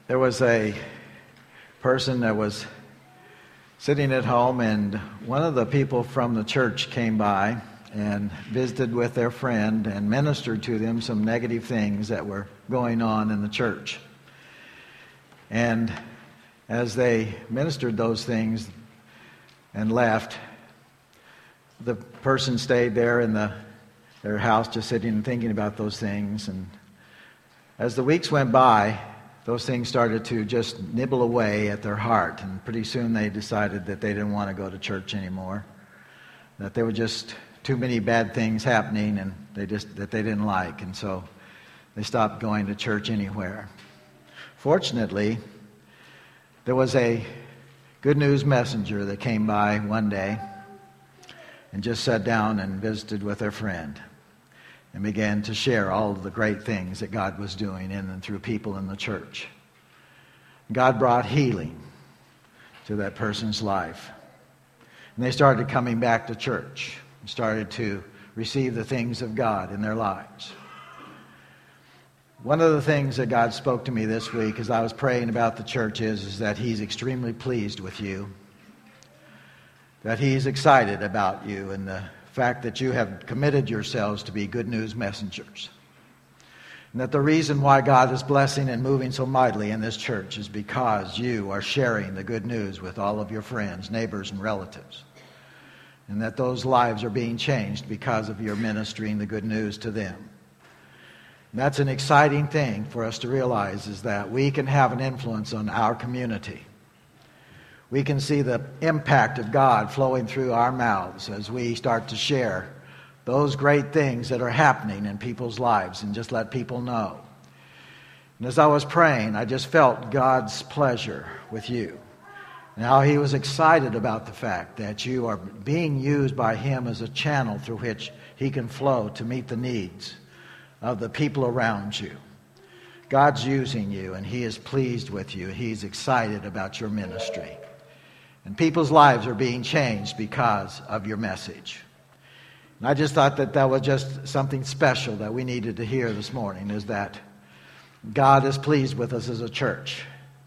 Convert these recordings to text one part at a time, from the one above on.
There was a person that was sitting at home, and one of the people from the church came by and visited with their friend and ministered to them some negative things that were going on in the church. And as they ministered those things and left, the person stayed there in their house just sitting and thinking about those things. And as the weeks went by, those things started to just nibble away at their heart, and pretty soon they decided that they didn't want to go to church anymore, that there were just too many bad things happening and that they didn't like, and so they stopped going to church anywhere. Fortunately, there was a good news messenger that came by one day and just sat down and visited with their friend and began to share all of the great things that God was doing in and through people in the church. God brought healing to that person's life. And they started coming back to church and started to receive the things of God in their lives. One of the things that God spoke to me this week as I was praying about the church is that He's extremely pleased with you, that He's excited about you and the fact that you have committed yourselves to be good news messengers. And that the reason why God is blessing and moving so mightily in this church is because you are sharing the good news with all of your friends, neighbors, and relatives. And that those lives are being changed because of your ministering the good news to them. And that's an exciting thing for us to realize, is that we can have an influence on our community. We can see the impact of God flowing through our mouths as we start to share those great things that are happening in people's lives and just let people know. And as I was praying, I just felt God's pleasure with you. And how He was excited about the fact that you are being used by Him as a channel through which He can flow to meet the needs of the people around you. God's using you, and He is pleased with you. He's excited about your ministry. And people's lives are being changed because of your message. And I just thought that that was just something special that we needed to hear this morning, is that God is pleased with us as a church.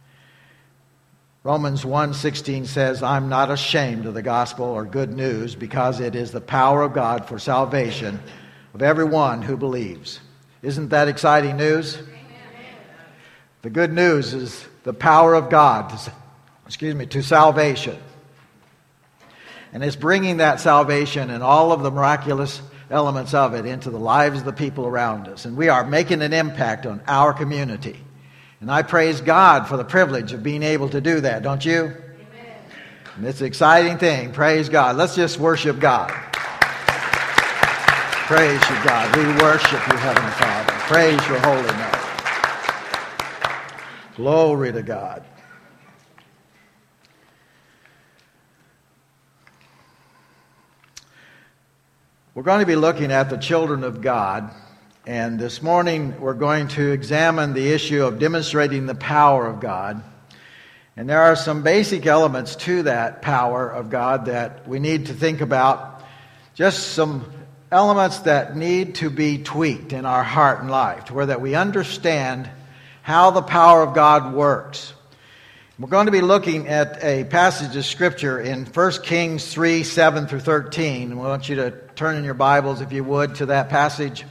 Romans 1:16 says, I'm not ashamed of the gospel or good news, because it is the power of God for salvation of everyone who believes. Isn't that exciting news? Amen. The good news is the power of God to salvation. And it's bringing that salvation and all of the miraculous elements of it into the lives of the people around us. And we are making an impact on our community. And I praise God for the privilege of being able to do that, don't you? Amen. And it's an exciting thing. Praise God. Let's just worship God. Praise you, God. We worship you, Heavenly Father. Praise your holy name. Glory to God. We're going to be looking at the children of God, and this morning we're going to examine the issue of demonstrating the power of God. And there are some basic elements to that power of God that we need to think about, just some elements that need to be tweaked in our heart and life, to where that we understand how the power of God works. We're going to be looking at a passage of Scripture in 1 Kings 3, 7 through 13. We want you to turn in your Bibles, if you would, to that passage.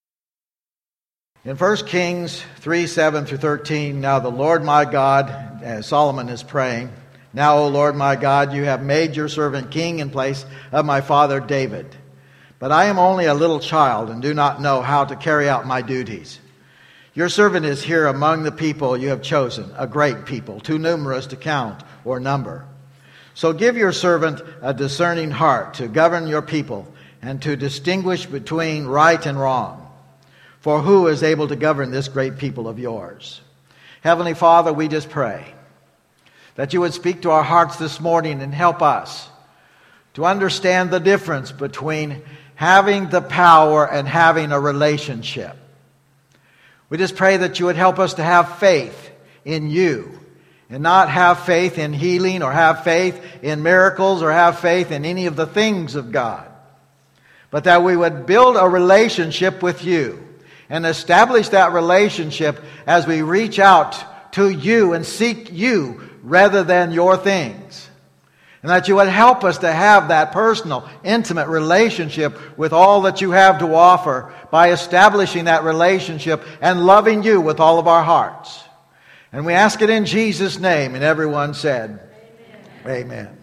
In 1 Kings 3, 7 through 13, now the Lord my God, as Solomon is praying, now, O Lord my God, you have made your servant king in place of my father David. But I am only a little child and do not know how to carry out my duties. Your servant is here among the people you have chosen, a great people, too numerous to count or number. So give your servant a discerning heart to govern your people and to distinguish between right and wrong. For who is able to govern this great people of yours? Heavenly Father, we just pray that you would speak to our hearts this morning and help us to understand the difference between having the power and having a relationship. We just pray that you would help us to have faith in you and not have faith in healing or have faith in miracles or have faith in any of the things of God, but that we would build a relationship with you and establish that relationship as we reach out to you and seek you rather than your things. And that you would help us to have that personal, intimate relationship with all that you have to offer by establishing that relationship and loving you with all of our hearts. And we ask it in Jesus' name. And everyone said, Amen. Amen.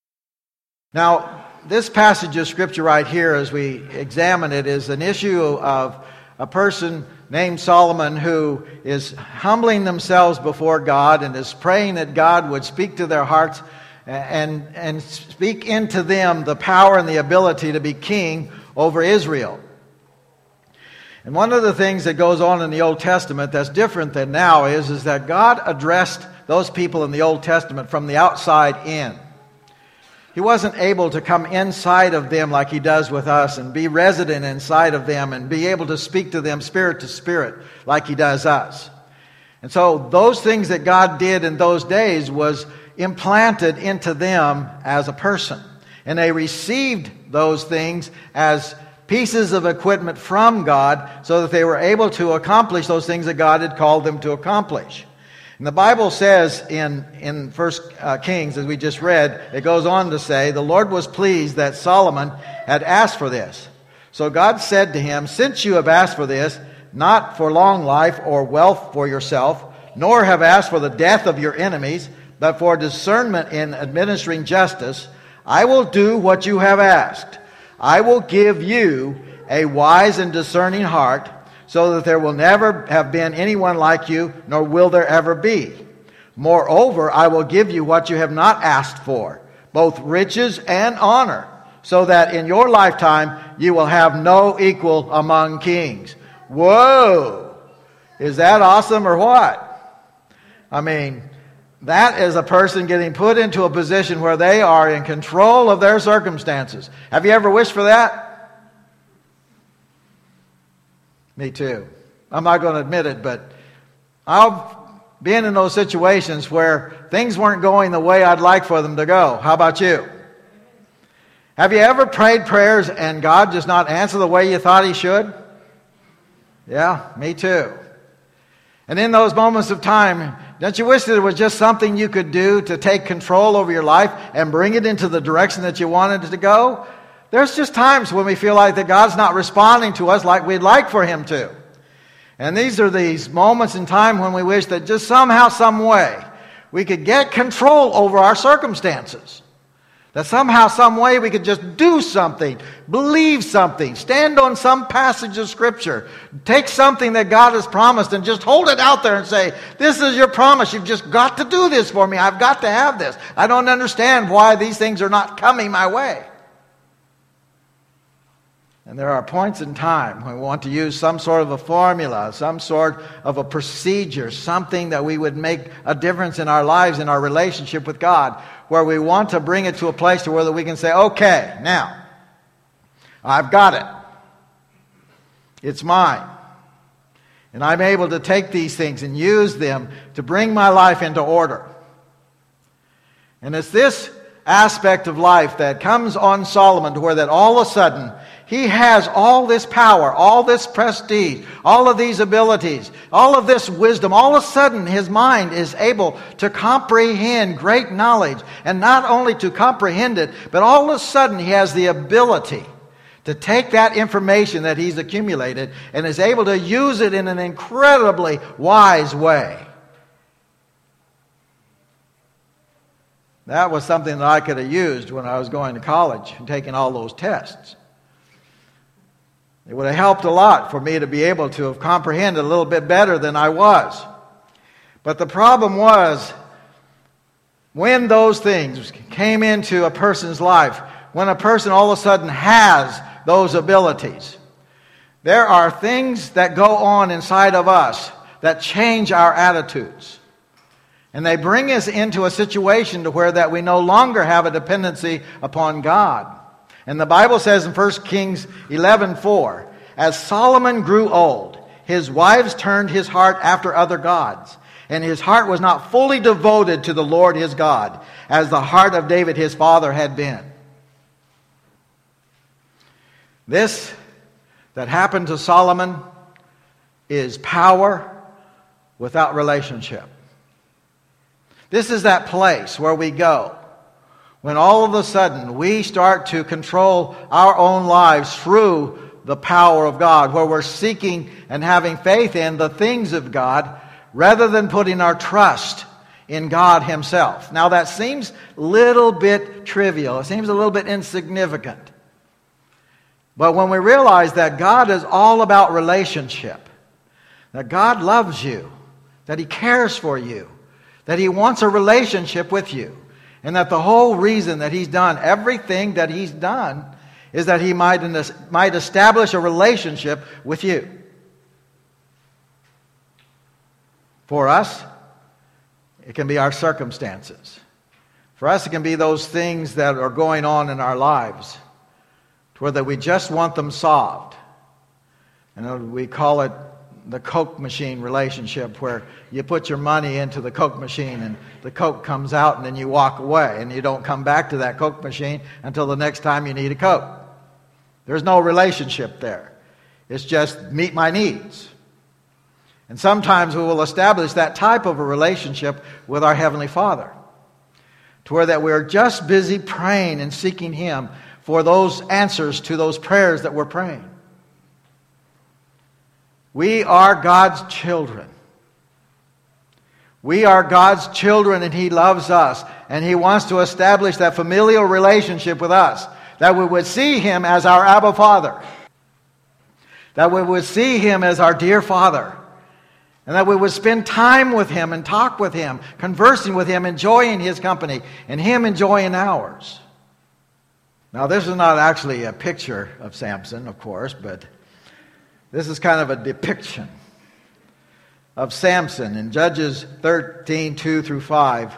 Now, this passage of Scripture right here, as we examine it, is an issue of a person named Solomon who is humbling themselves before God and is praying that God would speak to their hearts and speak into them the power and the ability to be king over Israel. And one of the things that goes on in the Old Testament that's different than now is that God addressed those people in the Old Testament from the outside in. He wasn't able to come inside of them like He does with us and be resident inside of them and be able to speak to them spirit to spirit like He does us. And so those things that God did in those days was implanted into them as a person. And they received those things as pieces of equipment from God so that they were able to accomplish those things that God had called them to accomplish. And the Bible says in 1 Kings, as we just read, it goes on to say, the Lord was pleased that Solomon had asked for this. So God said to him, since you have asked for this, not for long life or wealth for yourself, nor have asked for the death of your enemies, but for discernment in administering justice, I will do what you have asked. I will give you a wise and discerning heart, so that there will never have been anyone like you, nor will there ever be. Moreover, I will give you what you have not asked for, both riches and honor, so that in your lifetime you will have no equal among kings. Whoa! Is that awesome or what? I mean, that is a person getting put into a position where they are in control of their circumstances. Have you ever wished for that? Me too. I'm not going to admit it, but I've been in those situations where things weren't going the way I'd like for them to go. How about you? Have you ever prayed prayers and God just not answer the way you thought He should? Yeah, me too. And in those moments of time, don't you wish that there was just something you could do to take control over your life and bring it into the direction that you wanted it to go? There's just times when we feel like that God's not responding to us like we'd like for Him to. And these are these moments in time when we wish that just somehow, some way, we could get control over our circumstances. That somehow, some way we could just do something, believe something, stand on some passage of Scripture, take something that God has promised and just hold it out there and say, this is your promise, you've just got to do this for me, I've got to have this. I don't understand why these things are not coming my way. And there are points in time when we want to use some sort of a formula, some sort of a procedure, something that we would make a difference in our lives, in our relationship with God, where we want to bring it to a place to where we can say, okay, now, I've got it. It's mine. And I'm able to take these things and use them to bring my life into order. And it's this aspect of life that comes on Solomon to where that all of a sudden he has all this power, all this prestige, all of these abilities, all of this wisdom. All of a sudden his mind is able to comprehend great knowledge. And not only to comprehend it, but all of a sudden he has the ability to take that information that he's accumulated and is able to use it in an incredibly wise way. That was something that I could have used when I was going to college and taking all those tests. It would have helped a lot for me to be able to have comprehended a little bit better than I was. But the problem was, when those things came into a person's life, when a person all of a sudden has those abilities, there are things that go on inside of us that change our attitudes. And they bring us into a situation to where that we no longer have a dependency upon God. And the Bible says in 1 Kings 11:4, as Solomon grew old, his wives turned his heart after other gods, and his heart was not fully devoted to the Lord his God, as the heart of David his father had been. This that happened to Solomon is power without relationship. This is that place where we go when all of a sudden we start to control our own lives through the power of God, where we're seeking and having faith in the things of God rather than putting our trust in God Himself. Now that seems a little bit trivial. It seems a little bit insignificant. But when we realize that God is all about relationship, that God loves you, that He cares for you, that He wants a relationship with you, and that the whole reason that He's done everything that He's done is that He might establish a relationship with you. For us, it can be our circumstances. For us, it can be those things that are going on in our lives, to where that we just want them solved. And we call it the Coke machine relationship, where you put your money into the Coke machine and the Coke comes out and then you walk away and you don't come back to that Coke machine until the next time you need a Coke. There's no relationship there. It's just meet my needs. And sometimes we will establish that type of a relationship with our Heavenly Father, to where that we're just busy praying and seeking Him for those answers to those prayers that we're praying. We are God's children. We are God's children, and He loves us, and He wants to establish that familial relationship with us, that we would see Him as our Abba Father, that we would see Him as our dear Father, and that we would spend time with Him and talk with Him, conversing with Him, enjoying His company, and Him enjoying ours. Now, this is not actually a picture of Samson, of course, but this is kind of a depiction of Samson. In Judges 13, 2 through 5,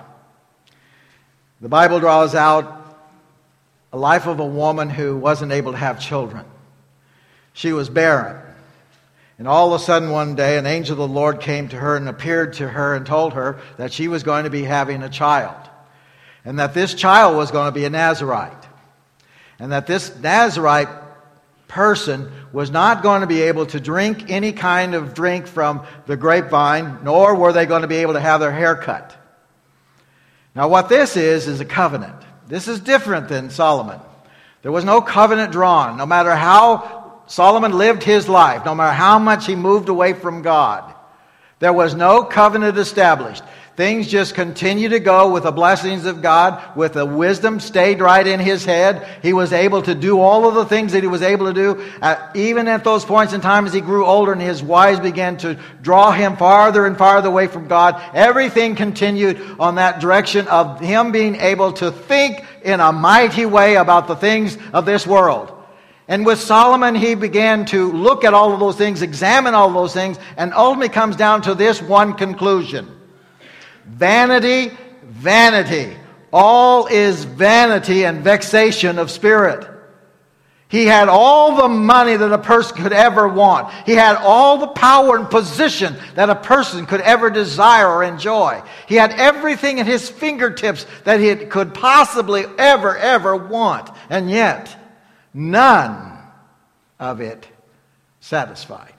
the Bible draws out a life of a woman who wasn't able to have children. She was barren. And all of a sudden one day, an angel of the Lord came to her and appeared to her and told her that she was going to be having a child. And that this child was going to be a Nazirite. And that this Nazirite person was not going to be able to drink any kind of drink from the grapevine, nor were they going to be able to have their hair cut. Now what this is a covenant. This is different than Solomon. There was no covenant drawn. No matter how Solomon lived his life, no matter how much he moved away from God, there was no covenant established. Things just continue to go with the blessings of God, with the wisdom stayed right in his head. He was able to do all of the things that he was able to do, even at those points in time as he grew older and his wives began to draw him farther and farther away from God. Everything continued on that direction of him being able to think in a mighty way about the things of this world. And with Solomon, he began to look at all of those things, examine all of those things, and ultimately comes down to this one conclusion. Vanity, vanity. All is vanity and vexation of spirit. He had all the money that a person could ever want. He had all the power and position that a person could ever desire or enjoy. He had everything at his fingertips that he could possibly ever want. And yet, none of it satisfied.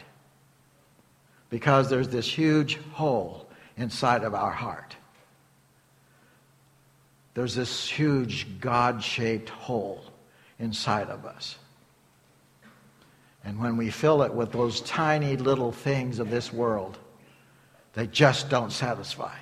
Because there's this huge hole inside of our heart. There's this huge God-shaped hole inside of us. And when we fill it with those tiny little things of this world, they just don't satisfy.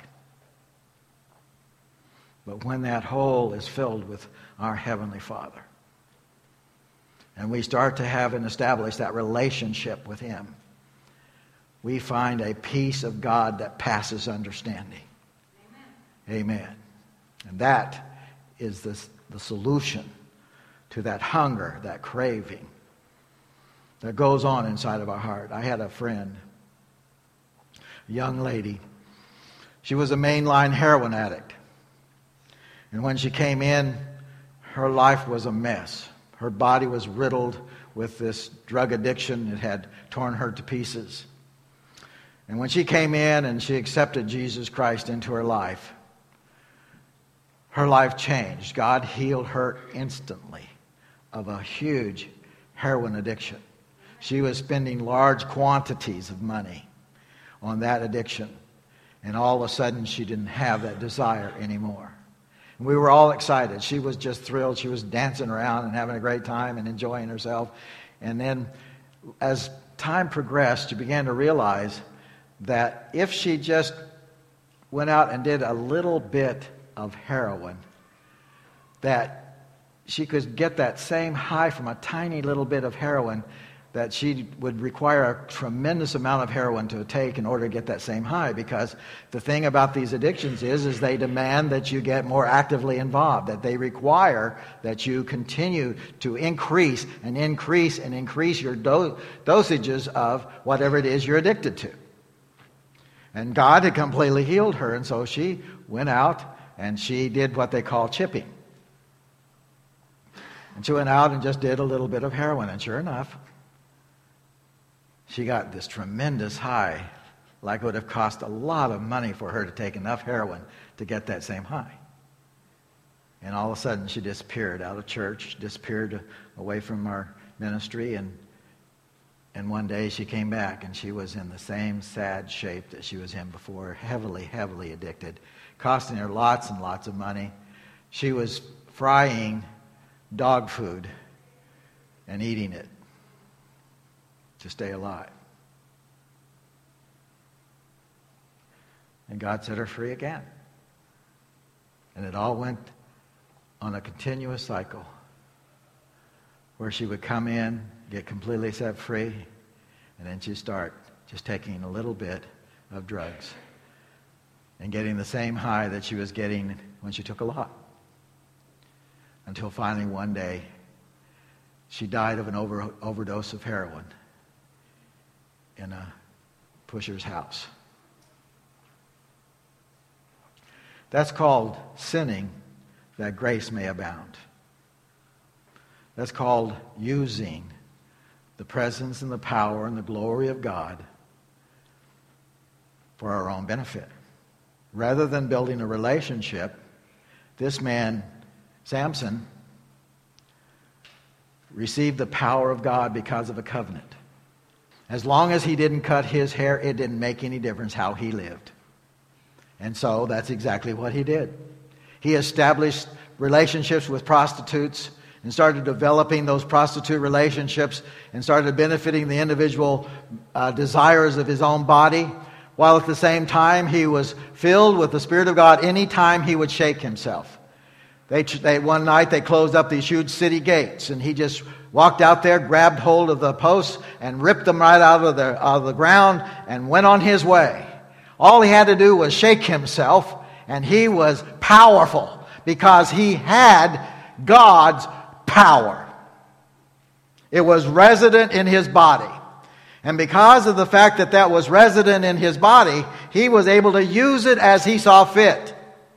But when that hole is filled with our Heavenly Father, and we start to have and establish that relationship with Him, we find a peace of God that passes understanding. Amen. And that is the solution to that hunger, that craving that goes on inside of our heart. I had a friend, a young lady. She was a mainline heroin addict. And when she came in, her life was a mess. Her body was riddled with this drug addiction. It had torn her to pieces. And when she came in and she accepted Jesus Christ into her life changed. God healed her instantly of a huge heroin addiction. She was spending large quantities of money on that addiction. And all of a sudden, she didn't have that desire anymore. And we were all excited. She was just thrilled. She was dancing around and having a great time and enjoying herself. And then as time progressed, she began to realize that if she just went out and did a little bit of heroin, that she could get that same high from a tiny little bit of heroin, that she would require a tremendous amount of heroin to take in order to get that same high. Because the thing about these addictions is they demand that you get more actively involved, that they require that you continue to increase and increase and increase your dosages of whatever it is you're addicted to. And God had completely healed her, and so she went out and she did what they call chipping. And she went out and just did a little bit of heroin, and sure enough, she got this tremendous high, like it would have cost a lot of money for her to take enough heroin to get that same high. And all of a sudden, she disappeared out of church, disappeared away from our ministry, and one day she came back, and she was in the same sad shape that she was in before, heavily, heavily addicted, costing her lots and lots of money. She was frying dog food and eating it to stay alive. And God set her free again. And it all went on a continuous cycle where she would come in, get completely set free, and then she'd start just taking a little bit of drugs and getting the same high that she was getting when she took a lot. Until finally one day, she died of an overdose of heroin in a pusher's house. That's called sinning that grace may abound. That's called using the presence and the power and the glory of God for our own benefit. Rather than building a relationship, this man, Samson, received the power of God because of a covenant. As long as he didn't cut his hair, it didn't make any difference how he lived. And so that's exactly what he did. He established relationships with prostitutes and started developing those prostitute relationships and started benefiting the individual desires of his own body, while at the same time he was filled with the Spirit of God any time he would shake himself. One night they closed up these huge city gates, and he just walked out there, grabbed hold of the posts, and ripped them right out of the ground and went on his way. All he had to do was shake himself, and he was powerful because he had God's power. It was resident in his body. And because of the fact that that was resident in his body, he was able to use it as he saw fit.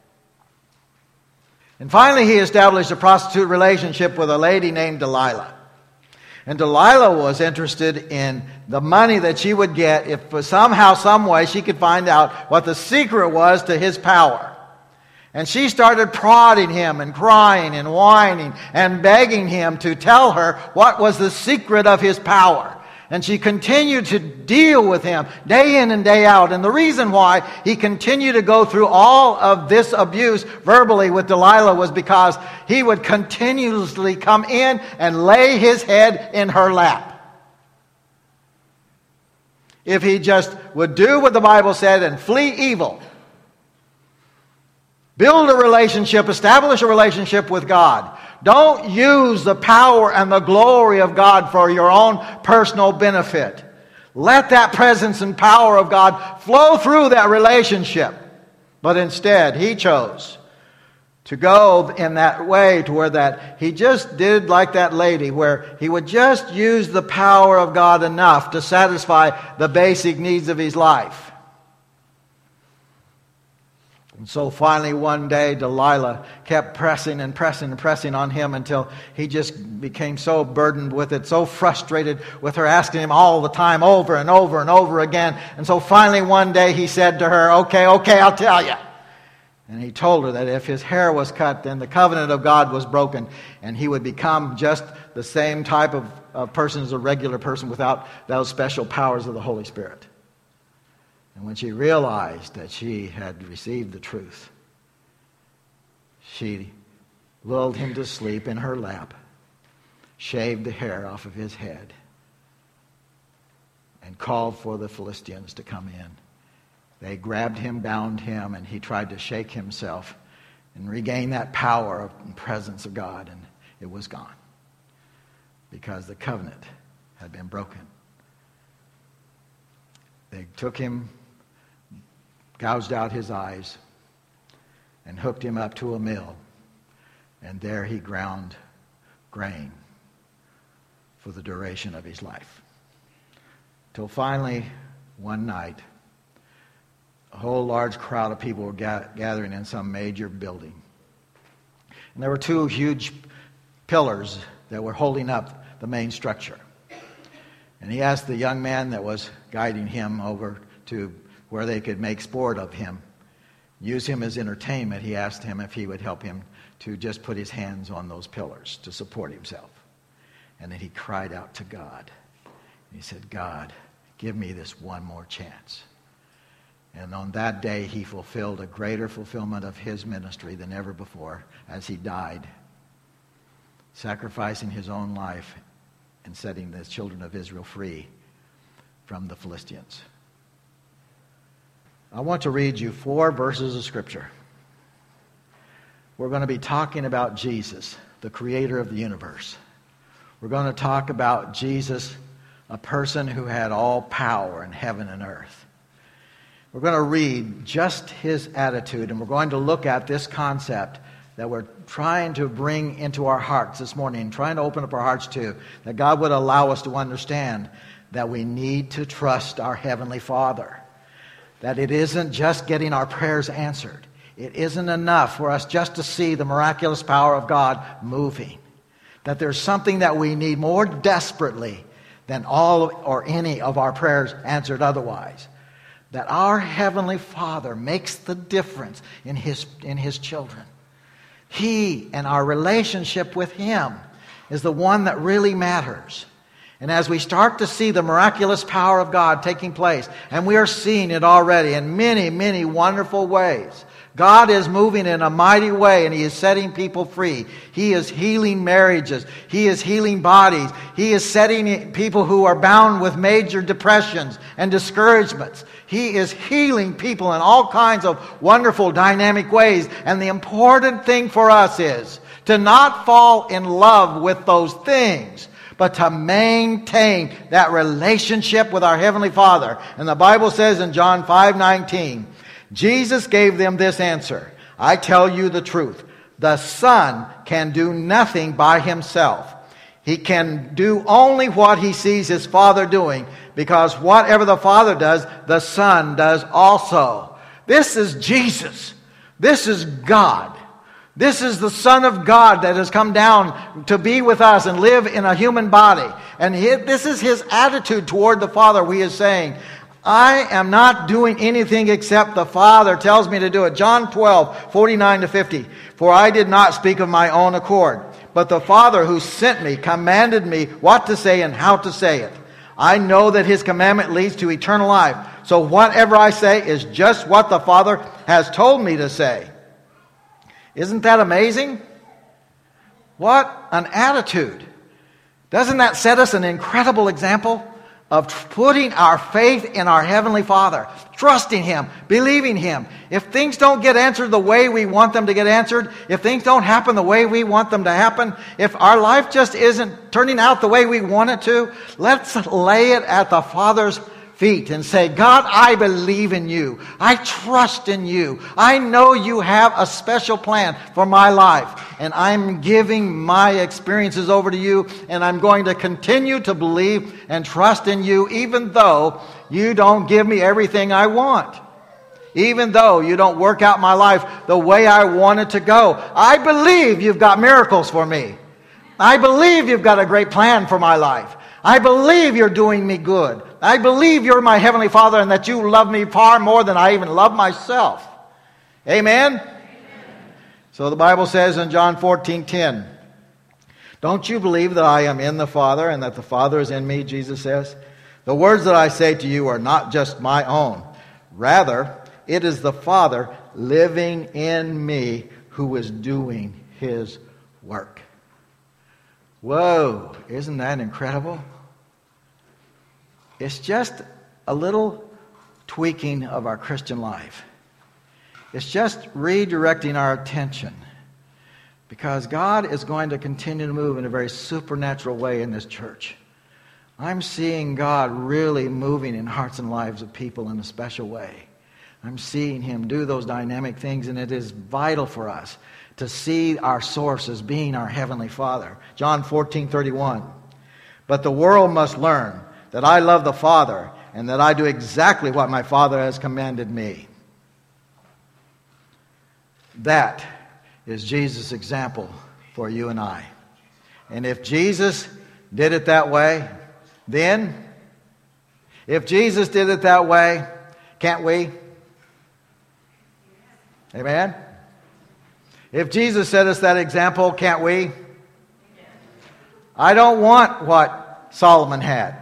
And finally, he established a prostitute relationship with a lady named Delilah. And Delilah was interested in the money that she would get if somehow, some way, she could find out what the secret was to his power. And she started prodding him and crying and whining and begging him to tell her what was the secret of his power. And she continued to deal with him day in and day out. And the reason why he continued to go through all of this abuse verbally with Delilah was because he would continuously come in and lay his head in her lap. If he just would do what the Bible said and flee evil, build a relationship, establish a relationship with God. Don't use the power and the glory of God for your own personal benefit. Let that presence and power of God flow through that relationship. But instead, he chose to go in that way to where that he just did like that lady, where he would just use the power of God enough to satisfy the basic needs of his life. And so finally one day Delilah kept pressing and pressing and pressing on him until he just became so burdened with it, so frustrated with her asking him all the time over and over and over again. And so finally one day he said to her, okay, I'll tell you. And he told her that if his hair was cut, then the covenant of God was broken, and he would become just the same type of person as a regular person without those special powers of the Holy Spirit. And when she realized that she had received the truth, she lulled him to sleep in her lap, shaved the hair off of his head, and called for the Philistines to come in. They grabbed him, bound him, and he tried to shake himself and regain that power and presence of God, and it was gone because the covenant had been broken. They took him, gouged out his eyes, and hooked him up to a mill, and there he ground grain for the duration of his life. Till finally, one night, a whole large crowd of people were gathering in some major building. And there were two huge pillars that were holding up the main structure. And he asked the young man that was guiding him over to where they could make sport of him, use him as entertainment. He asked him if he would help him to just put his hands on those pillars to support himself. And then he cried out to God. He said, God, give me this one more chance. And on that day, he fulfilled a greater fulfillment of his ministry than ever before as he died, sacrificing his own life and setting the children of Israel free from the Philistines. I want to read you 4 verses of Scripture. We're going to be talking about Jesus, the creator of the universe. We're going to talk about Jesus, a person who had all power in heaven and earth. We're going to read just his attitude, and we're going to look at this concept that we're trying to bring into our hearts this morning, trying to open up our hearts to, that God would allow us to understand that we need to trust our Heavenly Father. That it isn't just getting our prayers answered. It isn't enough for us just to see the miraculous power of God moving. That there's something that we need more desperately than all or any of our prayers answered otherwise. That our Heavenly Father makes the difference in His children. He and our relationship with Him is the one that really matters. And as we start to see the miraculous power of God taking place, and we are seeing it already in many, many wonderful ways, God is moving in a mighty way, and He is setting people free. He is healing marriages. He is healing bodies. He is setting people who are bound with major depressions and discouragements. He is healing people in all kinds of wonderful, dynamic ways. And the important thing for us is to not fall in love with those things, but to maintain that relationship with our Heavenly Father. And the Bible says in John 5:19, Jesus gave them this answer, I tell you the truth, the Son can do nothing by Himself. He can do only what He sees His Father doing, because whatever the Father does, the Son does also. This is Jesus. This is God. This is the Son of God that has come down to be with us and live in a human body. And this is His attitude toward the Father. He is saying, I am not doing anything except the Father tells me to do it. John 12:49-50. For I did not speak of my own accord, but the Father who sent me commanded me what to say and how to say it. I know that His commandment leads to eternal life. So whatever I say is just what the Father has told me to say. Isn't that amazing? What an attitude. Doesn't that set us an incredible example of putting our faith in our Heavenly Father, trusting Him, believing Him? If things don't get answered the way we want them to get answered, if things don't happen the way we want them to happen, if our life just isn't turning out the way we want it to, let's lay it at the Father's feet and say, God, I believe in You. I trust in You. I know You have a special plan for my life. And I'm giving my experiences over to You. And I'm going to continue to believe and trust in You, even though You don't give me everything I want. Even though You don't work out my life the way I want it to go. I believe You've got miracles for me. I believe You've got a great plan for my life. I believe You're doing me good. I believe You're my Heavenly Father and that You love me far more than I even love myself. Amen? Amen. So the Bible says in John 14:10, don't you believe that I am in the Father and that the Father is in me, Jesus says? The words that I say to you are not just my own. Rather, it is the Father living in me who is doing his work. Whoa, isn't that incredible? It's just a little tweaking of our Christian life. It's just redirecting our attention, because God is going to continue to move in a very supernatural way in this church. I'm seeing God really moving in hearts and lives of people in a special way. I'm seeing him do those dynamic things, and it is vital for us to see our source as being our Heavenly Father. John 14:31. But the world must learn that I love the Father and that I do exactly what my Father has commanded me. That is Jesus' example for you and I. And if Jesus did it that way, then, if Jesus did it that way, can't we? Amen? If Jesus set us that example, can't we? I don't want what Solomon had.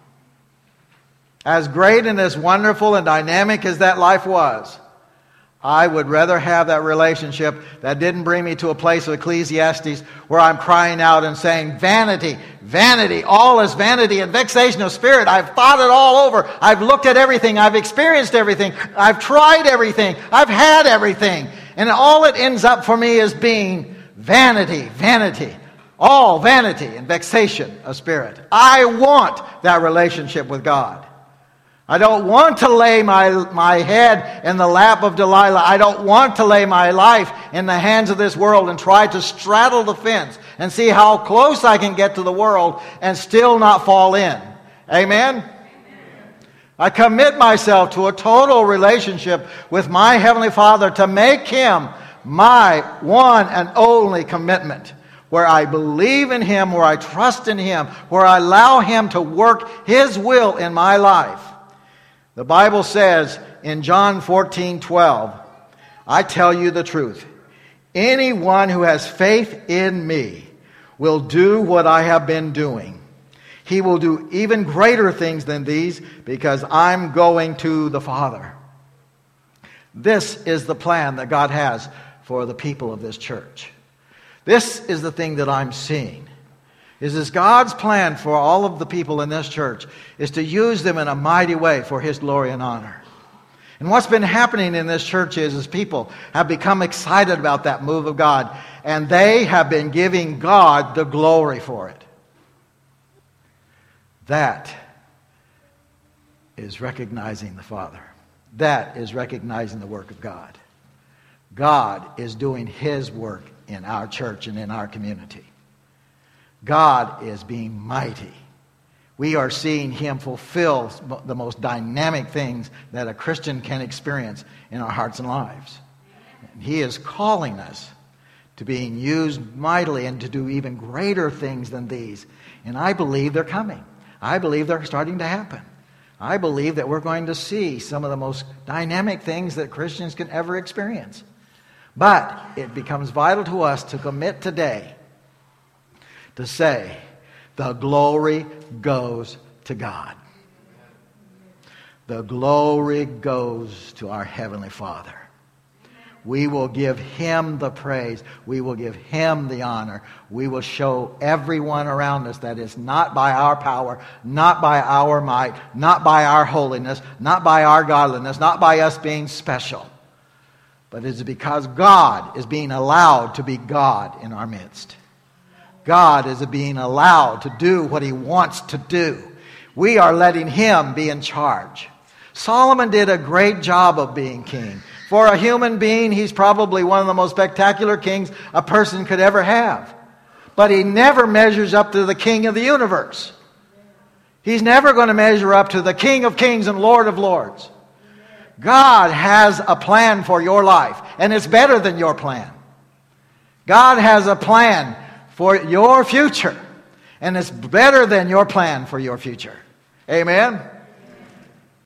As great and as wonderful and dynamic as that life was, I would rather have that relationship that didn't bring me to a place of Ecclesiastes where I'm crying out and saying, vanity, vanity, all is vanity and vexation of spirit. I've thought it all over. I've looked at everything. I've experienced everything. I've tried everything. I've had everything. And all it ends up for me is being vanity, vanity. All vanity and vexation of spirit. I want that relationship with God. I don't want to lay my head in the lap of Delilah. I don't want to lay my life in the hands of this world and try to straddle the fence and see how close I can get to the world and still not fall in. Amen? I commit myself to a total relationship with my Heavenly Father to make him my one and only commitment, where I believe in him, where I trust in him, where I allow him to work his will in my life. The Bible says in John 14:12, I tell you the truth. Anyone who has faith in me will do what I have been doing. He will do even greater things than these because I'm going to the Father. This is the plan that God has for the people of this church. This is the thing that I'm seeing. Is God's plan for all of the people in this church is to use them in a mighty way for his glory and honor. And what's been happening in this church is people have become excited about that move of God, and they have been giving God the glory for it. That is recognizing the Father. That is recognizing the work of God. God is doing his work in our church and in our community. God is being mighty. We are seeing him fulfill the most dynamic things that a Christian can experience in our hearts and lives. And he is calling us to being used mightily and to do even greater things than these. And I believe they're coming. I believe they're starting to happen. I believe that we're going to see some of the most dynamic things that Christians can ever experience. But it becomes vital to us to commit today to say, the glory goes to God. The glory goes to our Heavenly Father. We will give him the praise. We will give him the honor. We will show everyone around us that it's not by our power, not by our might, not by our holiness, not by our godliness, not by us being special, but it's because God is being allowed to be God in our midst. God is being allowed to do what he wants to do. We are letting him be in charge. Solomon did a great job of being king. For a human being, he's probably one of the most spectacular kings a person could ever have. But he never measures up to the king of the universe. He's never going to measure up to the King of Kings and Lord of Lords. God has a plan for your life, and it's better than your plan. God has a plan for your future, and it's better than your plan for your future. Amen?